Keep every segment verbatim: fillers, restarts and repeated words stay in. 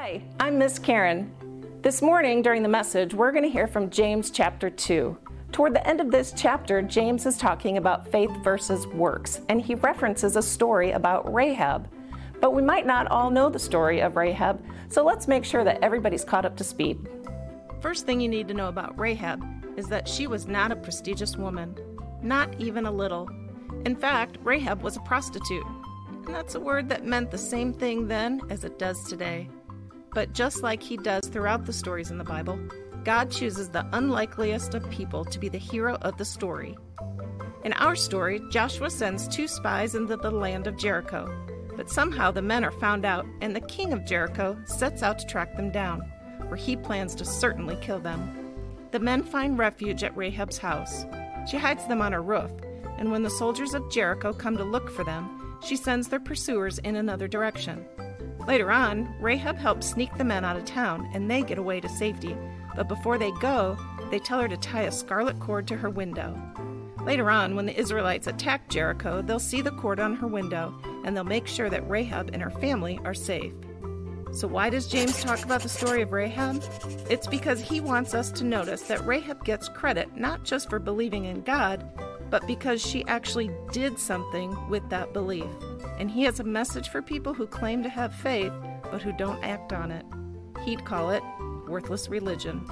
Hi, I'm Miss Karen. This morning during the message, we're going to hear from James chapter two. Toward the end of this chapter, James is talking about faith versus works, and he references a story about Rahab. But we might not all know the story of Rahab, so let's make sure that everybody's caught up to speed. First thing you need to know about Rahab is that she was not a prestigious woman, not even a little. In fact, Rahab was a prostitute, and that's a word that meant the same thing then as it does today. But just like he does throughout the stories in the Bible, God chooses the unlikeliest of people to be the hero of the story. In our story, Joshua sends two spies into the land of Jericho, but somehow the men are found out, and the king of Jericho sets out to track them down, where he plans to certainly kill them. The men find refuge at Rahab's house. She hides them on her roof, and when the soldiers of Jericho come to look for them, she sends their pursuers in another direction. Later on, Rahab helps sneak the men out of town, and they get away to safety. But before they go, they tell her to tie a scarlet cord to her window. Later on, when the Israelites attack Jericho, they'll see the cord on her window, and they'll make sure that Rahab and her family are safe. So why does James talk about the story of Rahab? It's because he wants us to notice that Rahab gets credit not just for believing in God, but because she actually did something with that belief. And he has a message for people who claim to have faith, but who don't act on it. He'd call it worthless religion.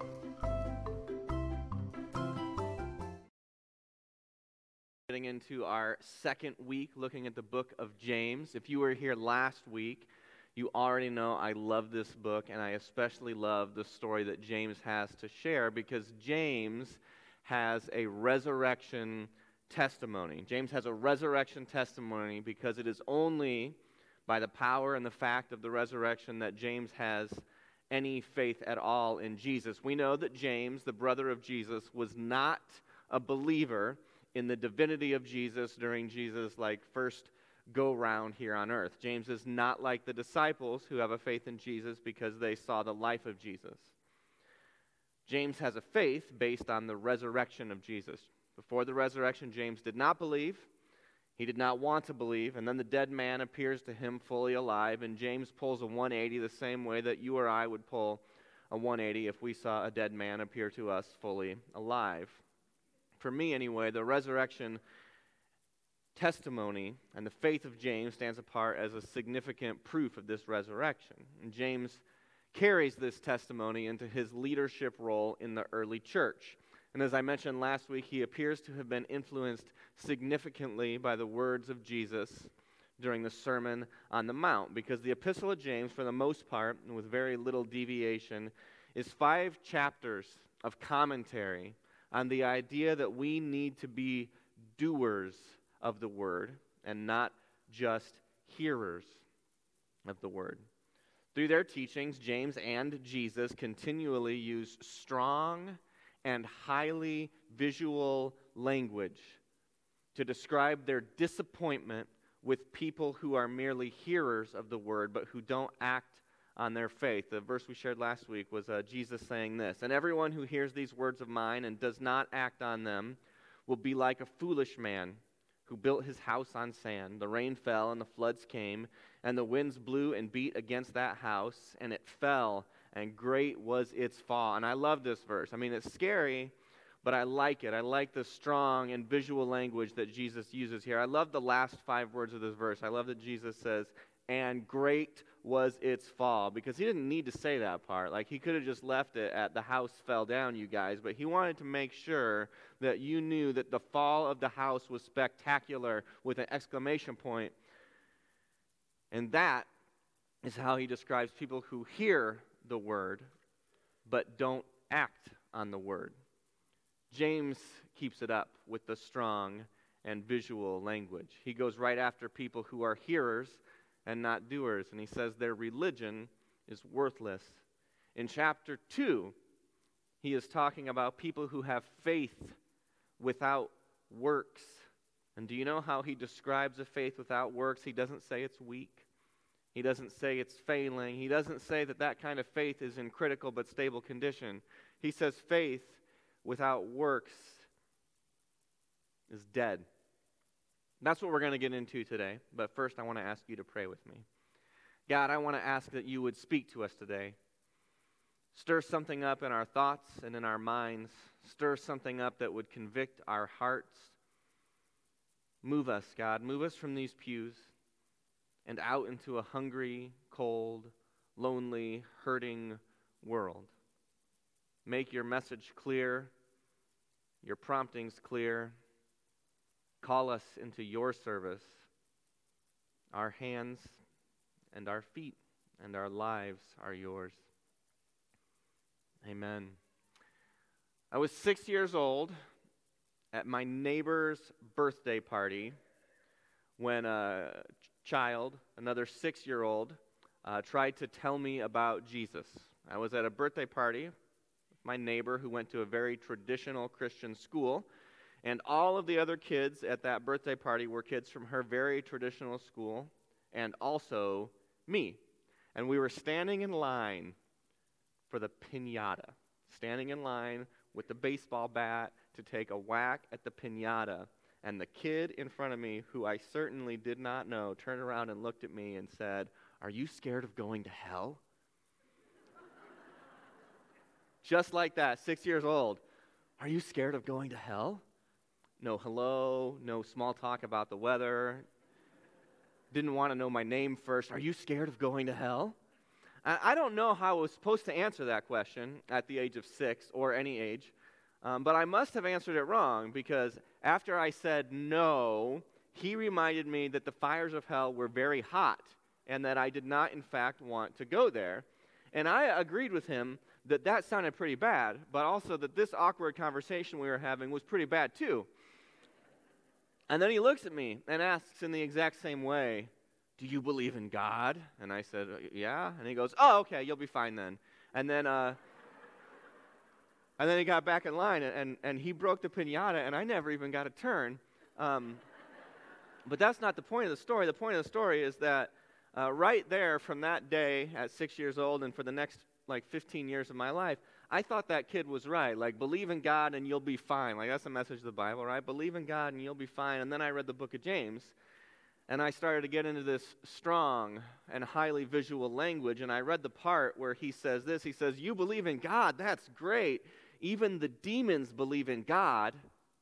Getting into our second week looking at the book of James. If you were here last week, you already know I love this book, and I especially love the story that James has to share, because James has a resurrection testimony. James has a resurrection testimony because it is only by the power and the fact of the resurrection that James has any faith at all in Jesus. We know that James, the brother of Jesus, was not a believer in the divinity of Jesus during Jesus' like first go round here on earth. James is not like the disciples who have a faith in Jesus because they saw the life of Jesus. James has a faith based on the resurrection of Jesus. Before the resurrection, James did not believe. He did not want to believe. And then the dead man appears to him fully alive. And James pulls a one eighty the same way that you or I would pull a one eighty if we saw a dead man appear to us fully alive. For me, anyway, the resurrection testimony and the faith of James stands apart as a significant proof of this resurrection. And James carries this testimony into his leadership role in the early church. And as I mentioned last week, he appears to have been influenced significantly by the words of Jesus during the Sermon on the Mount, because the Epistle of James, for the most part, and with very little deviation, is five chapters of commentary on the idea that we need to be doers of the Word and not just hearers of the Word. Through their teachings, James and Jesus continually use strong and highly visual language to describe their disappointment with people who are merely hearers of the word but who don't act on their faith. The verse we shared last week was uh, Jesus saying this, "And everyone who hears these words of mine and does not act on them will be like a foolish man who built his house on sand. The rain fell and the floods came, and the winds blew and beat against that house, and it fell, and great was its fall." And I love this verse. I mean, it's scary, but I like it. I like the strong and visual language that Jesus uses here. I love the last five words of this verse. I love that Jesus says, "And great was its fall," because he didn't need to say that part. Like, he could have just left it at "the house fell down, you guys," but he wanted to make sure that you knew that the fall of the house was spectacular with an exclamation point. And that is how he describes people who hear the word but don't act on the word. James keeps it up with the strong and visual language. He goes right after people who are hearers and not doers, and he says their religion is worthless. In chapter two, he is talking about people who have faith without works. And do you know how he describes a faith without works? He doesn't say it's weak. He doesn't say it's failing. He doesn't say that that kind of faith is in critical but stable condition. He says faith without works is dead. That's what we're going to get into today. But first, I want to ask you to pray with me. God, I want to ask that you would speak to us today. Stir something up in our thoughts and in our minds. Stir something up that would convict our hearts. Move us, God. Move us from these pews and out into a hungry, cold, lonely, hurting world. Make your message clear, your promptings clear. Call us into your service. Our hands and our feet and our lives are yours. Amen. I was six years old at my neighbor's birthday party when a child, another six-year-old, uh, tried to tell me about Jesus. I was at a birthday party with my neighbor who went to a very traditional Christian school, and all of the other kids at that birthday party were kids from her very traditional school, and also me. And we were standing in line for the piñata, standing in line with the baseball bat to take a whack at the piñata. And the kid in front of me, who I certainly did not know, turned around and looked at me and said, "Are you scared of going to hell?" Just like that, six years old. Are you scared of going to hell? No hello, no small talk about the weather. Didn't want to know my name first. Are you scared of going to hell? I don't know how I was supposed to answer that question at the age of six or any age, um, but I must have answered it wrong, because after I said no, he reminded me that the fires of hell were very hot and that I did not, in fact, want to go there. And I agreed with him that that sounded pretty bad, but also that this awkward conversation we were having was pretty bad too. And then he looks at me and asks in the exact same way, "Do you believe in God?" And I said, "Yeah." And he goes, "Oh, okay, you'll be fine then." And then uh, and then he got back in line, and, and, and he broke the piñata, and I never even got a turn. Um, but that's not the point of the story. The point of the story is that uh, right there from that day at six years old and for the next like fifteen years of my life, I thought that kid was right. Like, believe in God and you'll be fine. Like, that's the message of the Bible, right? Believe in God and you'll be fine. And then I read the book of James, and I started to get into this strong and highly visual language, and I read the part where he says this. He says, "You believe in God, that's great. Even the demons believe in God."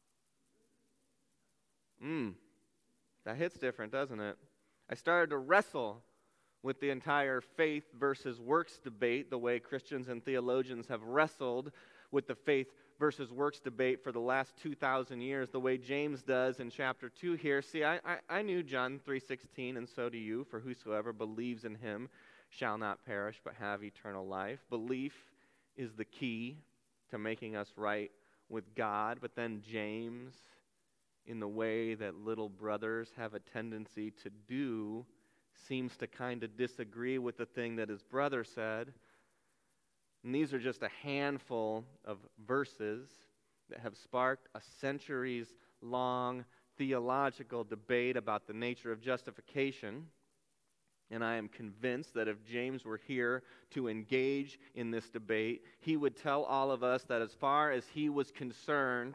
Mmm, that hits different, doesn't it? I started to wrestle with the entire faith versus works debate, the way Christians and theologians have wrestled with the faith versus works debate for the last two thousand years, the way James does in chapter two here. See, I, I, I knew John three sixteen, and so do you. "For whosoever believes in him shall not perish, but have eternal life." Belief is the key to making us right with God. But then James, in the way that little brothers have a tendency to do, seems to kind of disagree with the thing that his brother said. And these are just a handful of verses that have sparked a centuries-long theological debate about the nature of justification. And I am convinced that if James were here to engage in this debate, he would tell all of us that as far as he was concerned,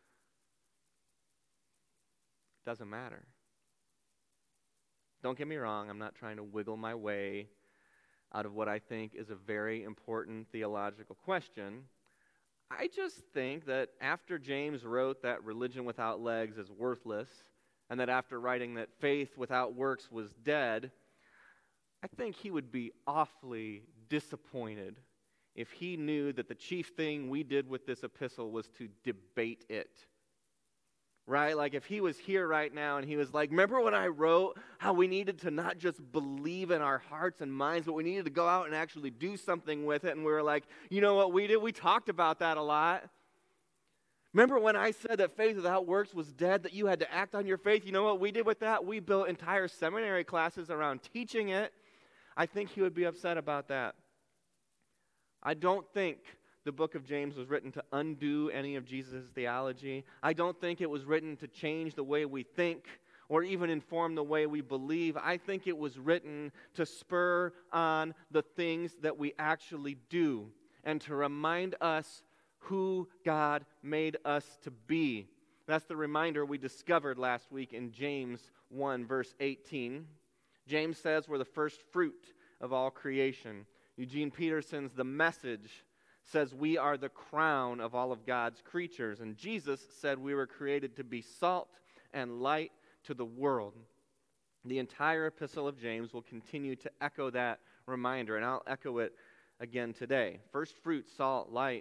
it doesn't matter. Don't get me wrong, I'm not trying to wiggle my way out of what I think is a very important theological question. I just think that after James wrote that religion without legs is worthless, and that after writing that faith without works was dead, I think he would be awfully disappointed if he knew that the chief thing we did with this epistle was to debate it. Right? Like if he was here right now and he was like, "Remember when I wrote how we needed to not just believe in our hearts and minds, but we needed to go out and actually do something with it." And we were like, "You know what we did? We talked about that a lot. Remember when I said that faith without works was dead, that you had to act on your faith? You know what we did with that? We built entire seminary classes around teaching it." I think he would be upset about that. I don't think the book of James was written to undo any of Jesus' theology. I don't think it was written to change the way we think or even inform the way we believe. I think it was written to spur on the things that we actually do and to remind us who God made us to be. That's the reminder we discovered last week in James one, verse eighteen. James says we're the first fruit of all creation. Eugene Peterson's The Message says we are the crown of all of God's creatures. And Jesus said we were created to be salt and light to the world. The entire epistle of James will continue to echo that reminder, and I'll echo it again today. First fruit, salt, light.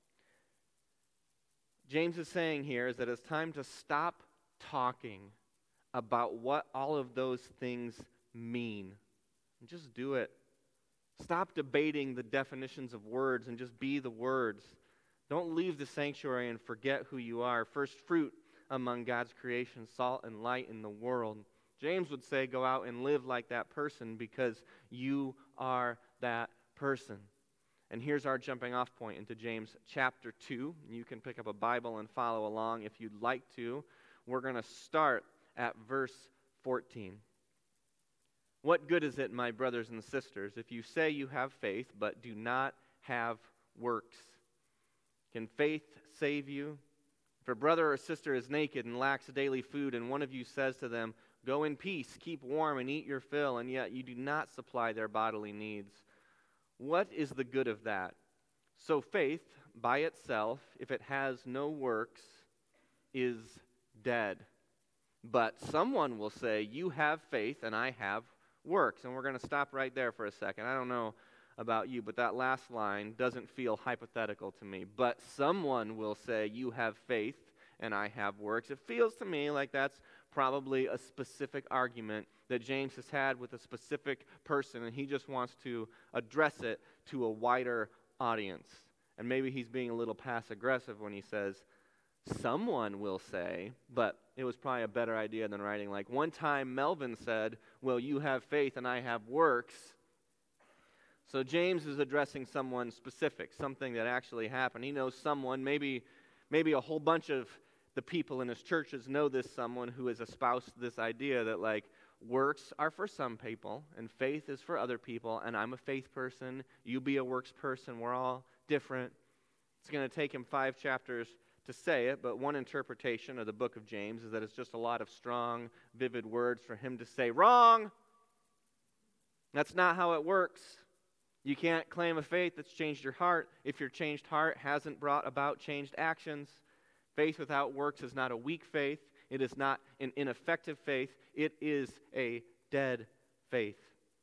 James is saying here is that it's time to stop talking about what all of those things mean. And just do it. Stop debating the definitions of words and just be the words. Don't leave the sanctuary and forget who you are. First fruit among God's creation, salt and light in the world. James would say go out and live like that person because you are that person. And here's our jumping off point into James chapter two. You can pick up a Bible and follow along if you'd like to. We're going to start at verse fourteen. What good is it, my brothers and sisters, if you say you have faith but do not have works? Can faith save you? If a brother or sister is naked and lacks daily food, and one of you says to them, go in peace, keep warm, and eat your fill, and yet you do not supply their bodily needs, what is the good of that? So faith, by itself, if it has no works, is dead. But someone will say, you have faith, and I have works. And we're going to stop right there for a second. I don't know about you, but that last line doesn't feel hypothetical to me. But someone will say, you have faith, and I have works. It feels to me like that's probably a specific argument that James has had with a specific person, and he just wants to address it to a wider audience. And maybe he's being a little passive-aggressive when he says, someone will say, but it was probably a better idea than writing like, one time Melvin said, well, you have faith and I have works. So James is addressing someone specific, something that actually happened. He knows someone, maybe, maybe a whole bunch of the people in his churches know this someone who has espoused this idea that like works are for some people and faith is for other people, and I'm a faith person, you be a works person, we're all different. It's going to take him five chapters to say it, but one interpretation of the book of James is that it's just a lot of strong, vivid words for him to say, wrong! That's not how it works. You can't claim a faith that's changed your heart if your changed heart hasn't brought about changed actions. Faith without works is not a weak faith. It is not an ineffective faith. It is a dead faith.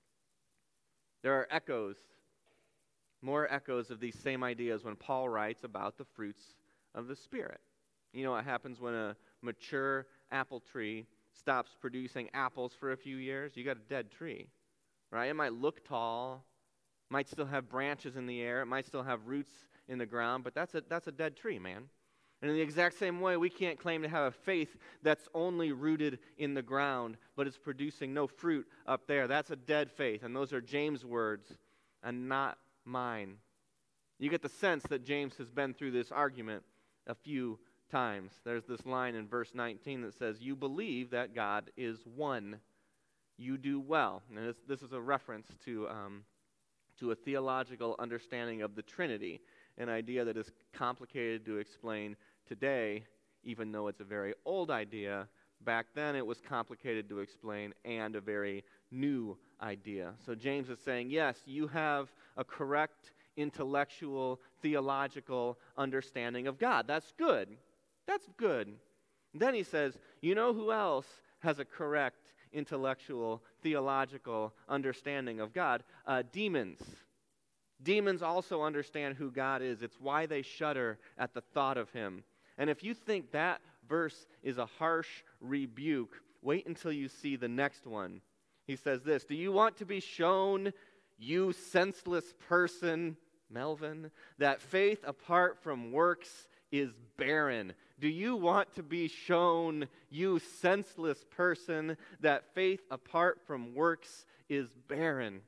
There are echoes, more echoes of these same ideas when Paul writes about the fruits of the Spirit. You know what happens when a mature apple tree stops producing apples for a few years? You got a dead tree, right? It might look tall, might still have branches in the air, it might still have roots in the ground, but that's a that's a dead tree, man. And in the exact same way, we can't claim to have a faith that's only rooted in the ground, but it's producing no fruit up there. That's a dead faith, and those are James' words and not mine. You get the sense that James has been through this argument a few times. There's this line in verse nineteen that says, you believe that God is one. You do well. And this, this is a reference to, um, to a theological understanding of the Trinity, an idea that is complicated to explain today, even though it's a very old idea. Back then it was complicated to explain and a very new idea. So James is saying, yes, you have a correct intellectual, theological understanding of God. That's good. That's good. Then he says, you know who else has a correct intellectual, theological understanding of God? Uh, demons. Demons also understand who God is. It's why they shudder at the thought of him. And if you think that verse is a harsh rebuke, wait until you see the next one. He says this, do you want to be shown, you senseless person, Melvin, that faith apart from works is barren? Do you want to be shown, you senseless person, that faith apart from works is barren?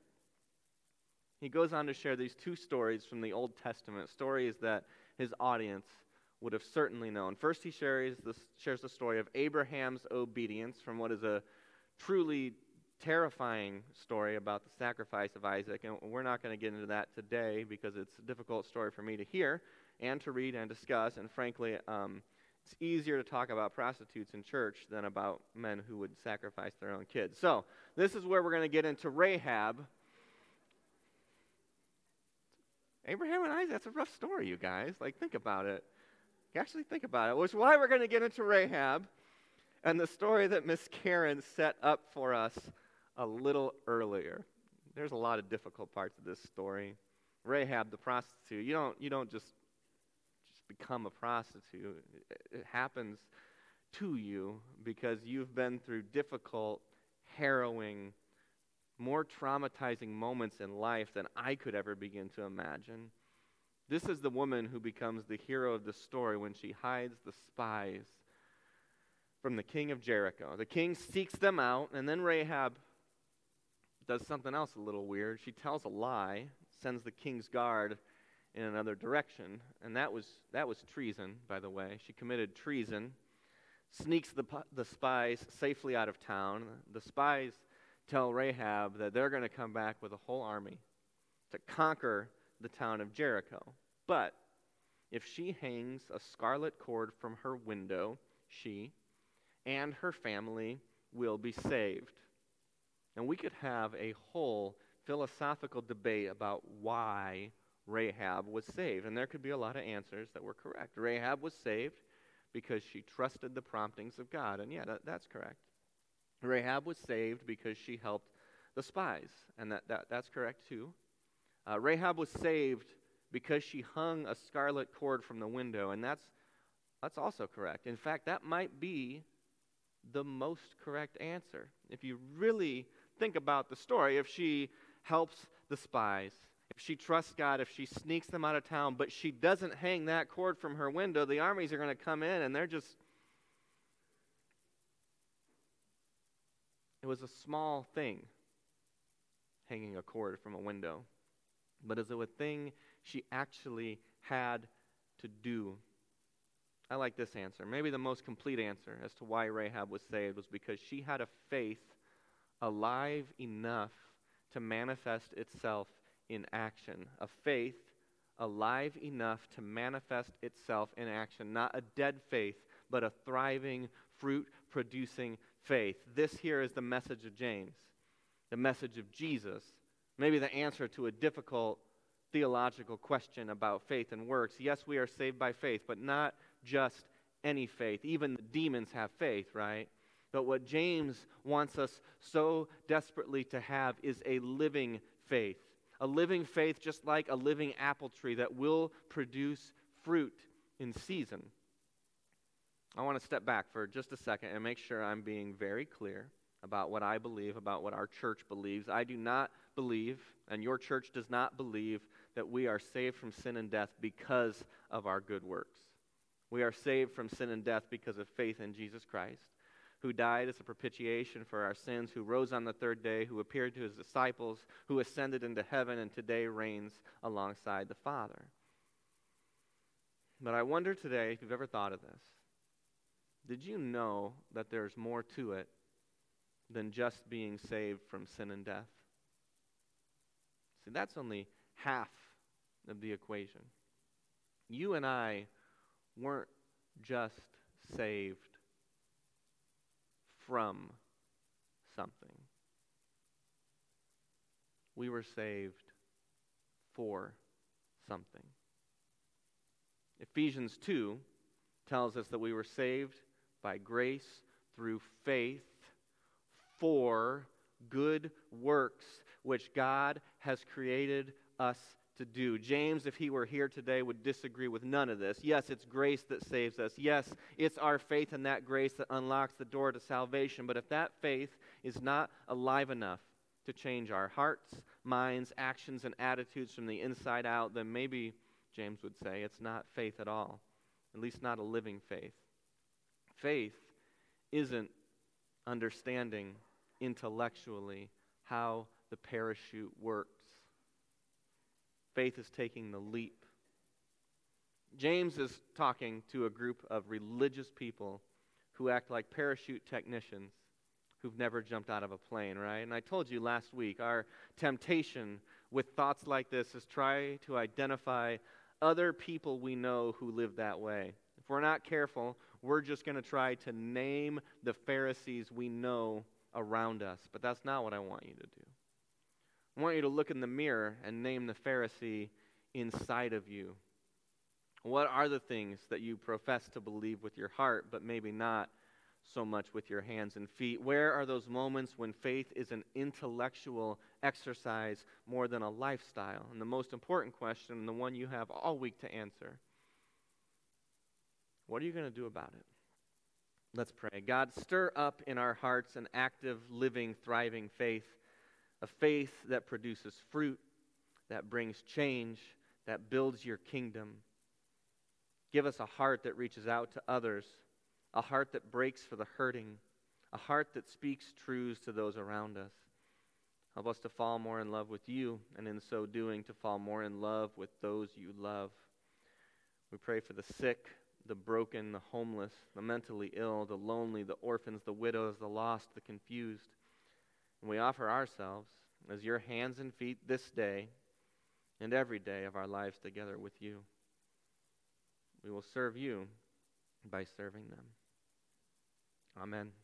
He goes on to share these two stories from the Old Testament, stories that his audience would have certainly known. First, he shares, this, shares the story of Abraham's obedience from what is a truly terrifying story about the sacrifice of Isaac, and we're not going to get into that today because it's a difficult story for me to hear and to read and discuss, and frankly, um, it's easier to talk about prostitutes in church than about men who would sacrifice their own kids. So, this is where we're going to get into Rahab, Abraham and Isaac, that's a rough story, you guys. Like, think about it. Actually think about it, which is why we're going to get into Rahab and the story that Miss Karen set up for us a little earlier. There's a lot of difficult parts of this story. Rahab, the prostitute, you don't, you don't just, just become a prostitute. It, it happens to you because you've been through difficult, harrowing, more traumatizing moments in life than I could ever begin to imagine. This is the woman who becomes the hero of the story when she hides the spies from the king of Jericho. The king seeks them out, and then Rahab does something else a little weird. She tells a lie, sends the king's guard in another direction, and that was that was treason, by the way. She committed treason, sneaks the, the spies safely out of town. The spies tell Rahab that they're going to come back with a whole army to conquer the town of Jericho. But if she hangs a scarlet cord from her window, she and her family will be saved. And we could have a whole philosophical debate about why Rahab was saved. And there could be a lot of answers that were correct. Rahab was saved because she trusted the promptings of God. And yeah, that, that's correct. Rahab was saved because she helped the spies. And that, that that's correct too. Uh, Rahab was saved because she hung a scarlet cord from the window, and that's that's also correct. In fact, that might be the most correct answer. If you really think about the story, if she helps the spies, if she trusts God, if she sneaks them out of town, but she doesn't hang that cord from her window, the armies are going to come in, and they're just... It was a small thing, hanging a cord from a window. But is it a thing she actually had to do? I like this answer. Maybe the most complete answer as to why Rahab was saved was because she had a faith alive enough to manifest itself in action. A faith alive enough to manifest itself in action. Not a dead faith, but a thriving, fruit-producing faith. This here is the message of James, the message of Jesus. Maybe the answer to a difficult theological question about faith and works. Yes, we are saved by faith, but not just any faith. Even the demons have faith, right? But what James wants us so desperately to have is a living faith. A living faith just like a living apple tree that will produce fruit in season. I want to step back for just a second and make sure I'm being very clear about what I believe, about what our church believes. I do not believe, and your church does not believe, that we are saved from sin and death because of our good works. We are saved from sin and death because of faith in Jesus Christ, who died as a propitiation for our sins, who rose on the third day, who appeared to his disciples, who ascended into heaven, and today reigns alongside the Father. But I wonder today if you've ever thought of this. Did you know that there's more to it than just being saved from sin and death? See, that's only half of the equation. You and I weren't just saved from something. We were saved for something. Ephesians two tells us that we were saved by grace through faith for good works, which God has created us to do. James, if he were here today, would disagree with none of this. Yes, it's grace that saves us. Yes, it's our faith in that grace that unlocks the door to salvation. But if that faith is not alive enough to change our hearts, minds, actions, and attitudes from the inside out, then maybe, James would say, it's not faith at all. At least not a living faith. Faith isn't understanding intellectually how the parachute works. Faith is taking the leap. James is talking to a group of religious people who act like parachute technicians who've never jumped out of a plane, right? And I told you last week, our temptation with thoughts like this is try to identify other people we know who live that way. If we're not careful, we're just going to try to name the Pharisees we know around us. But that's not what I want you to do. I want you to look in the mirror and name the Pharisee inside of you? What are the things that you profess to believe with your heart, but maybe not so much with your hands and feet? Where are those moments when faith is an intellectual exercise more than a lifestyle? And the most important question, and the one you have all week to answer, what are you going to do about it? Let's pray. God, stir up in our hearts an active, living, thriving faith, a faith that produces fruit, that brings change, that builds your kingdom. Give us a heart that reaches out to others, a heart that breaks for the hurting, a heart that speaks truths to those around us. Help us to fall more in love with you, and in so doing, to fall more in love with those you love. We pray for the sick, the broken, the homeless, the mentally ill, the lonely, the orphans, the widows, the lost, the confused. And we offer ourselves as your hands and feet this day and every day of our lives together with you. We will serve you by serving them. Amen.